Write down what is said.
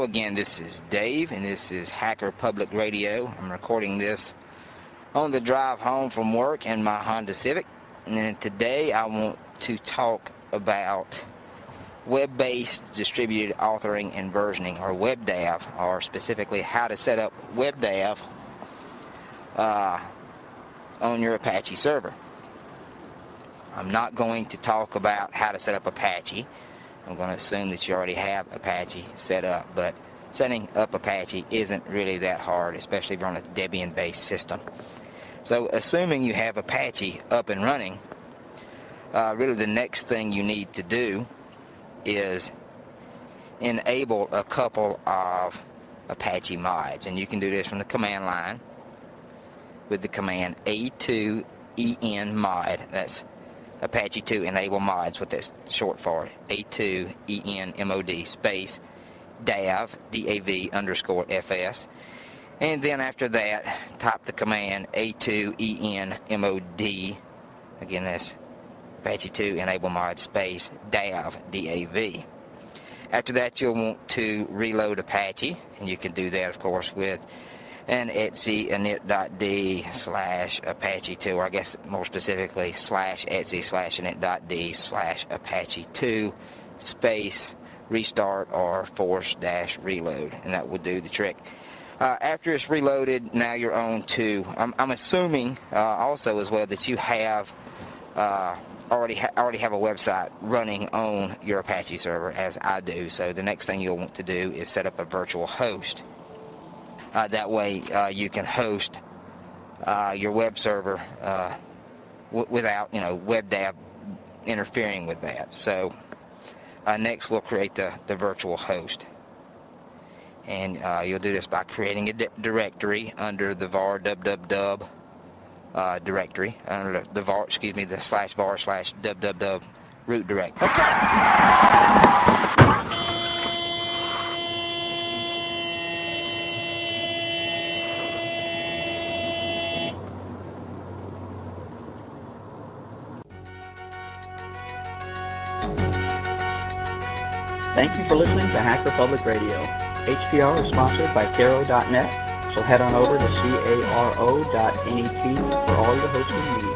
again, this is Dave, and this is Hacker Public Radio. I'm recording this on the drive home from work in my Honda Civic. And today I want to talk about web-based distributed authoring and versioning, or WebDAV, or specifically how to set up WebDAV on your Apache server. I'm not going to talk about how to set up Apache. I'm going to assume that you already have Apache set up, but setting up Apache isn't really that hard, especially if you're on a Debian-based system. So assuming you have Apache up and running, really the next thing you need to do is enable a couple of Apache mods, and you can do this from the command line with the command A2EN mod. That's Apache 2 enable mods, what that's short for, A2EN mod space DAV, DAV underscore FS. And then after that, type the command A2EN mod, again that's Apache 2 enable mod space DAV, DAV. After that, you'll want to reload Apache, and you can do that, of course, with an etc init.d / Apache 2, or I guess more specifically /etc init.d / Apache 2 space restart or force-reload, and that would do the trick. After it's reloaded, now you're on to, I'm assuming also as well that you have already have a website running on your Apache server, as I do. So the next thing you'll want to do is set up a virtual host. That way you can host your web server without WebDAV interfering with that. So next we'll create the virtual host, and you'll do this by creating a directory under the var www directory, under the var, excuse me, the /var /www root directory. Thank you for listening to Hacker Public Radio. HPR is sponsored by Caro.net, so head on over to caro.net for all your hosting needs.